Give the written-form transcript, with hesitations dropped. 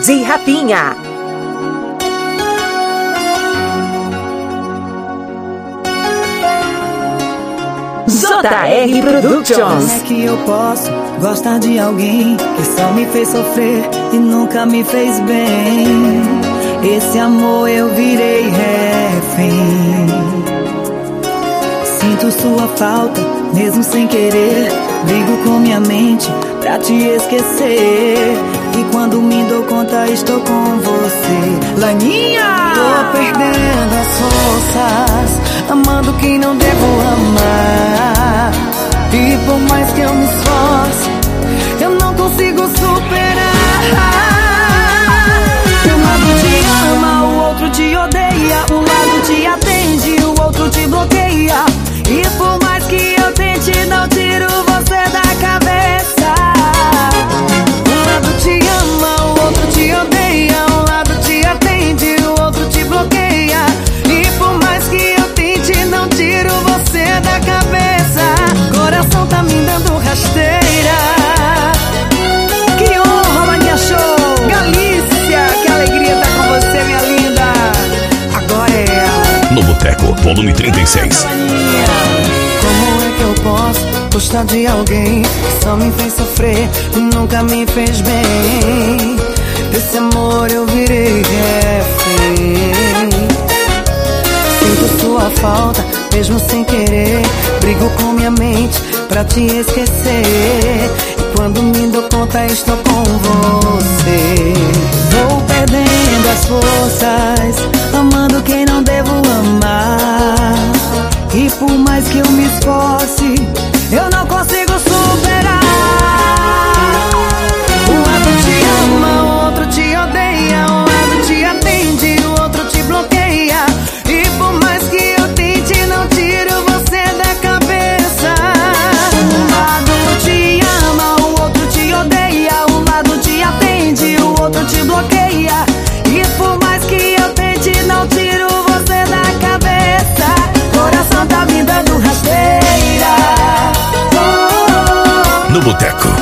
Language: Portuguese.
de Rafinha. JR Productions. Como é que eu posso gostar de alguém que só me fez sofrer e nunca me fez bem? Esse amor eu virei refém. Sinto sua falta, mesmo sem querer. Brigo com minha mente pra te esquecer. E quando me dou conta estou com você. Laninha! Tô perdendo as forças, amando quem não devo amar. E por mais que eu me esforce, eu não consigo superar. Um lado te ama, o outro te odeia. Um lado te atende, o outro te bloqueia. E por mais que eu tente, não tiro você da cabeça. Um lado te ama, o outro te odeia. Um lado te atende, o outro te bloqueia. E por mais que eu tente, não tiro você da cabeça. Coração tá me dando rasteira. Que honra, Mania Show! Galícia, que alegria tá com você, minha linda. Agora é ela. No Boteco, volume 36. Como é que eu posso gostar de alguém que só me fez sofrer e nunca me fez bem? Desse amor eu virei refém. Sinto sua falta, mesmo sem querer. Brigo com minha mente pra te esquecer. E quando me dou conta estou com você. Vou perdendo as forças, amando quem não devo amar. E por mais que eu me esforce, eu não consigo superar. Um lado te ama, o outro te odeia. Um lado te atende, o outro te bloqueia. E por mais que eu tente, não tiro você da cabeça. Um lado te ama, o outro te odeia. Um lado te atende, o outro te bloqueia. E por mais que eu tente, não tiro você da cabeça. Coração tá me dando rasteira. No Boteco,